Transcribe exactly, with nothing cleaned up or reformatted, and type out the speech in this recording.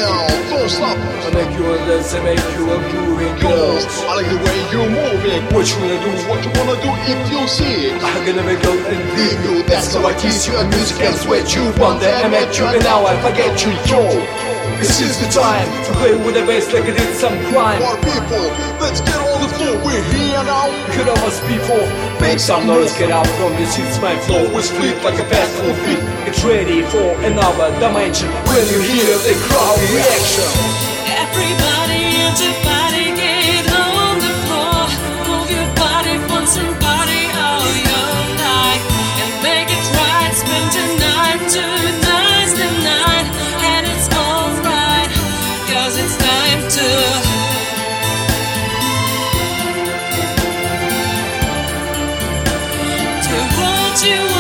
down, don't stop. I make you a dance, I make you a grooving girl. I like the way you're moving. What you wanna do? What you wanna do if you see it? I'm gonna make love and leave you. That's how I tease you, and music and sweat you. One day I met you and now I forget you, yo. This is the time to play with the bass like I did some crime. Our people, let's get on the floor, we're here now. You know us before. Make some noise, get out from this, it's my flow. It's fleet like a fast full feet. It's ready for another dimension. When you hear the crowd reaction. Everybody into body, get on the floor. Move your body, want somebody all your night. And make it right, spend tonight, tonight's the night. And it's alright, cause it's time to To hold you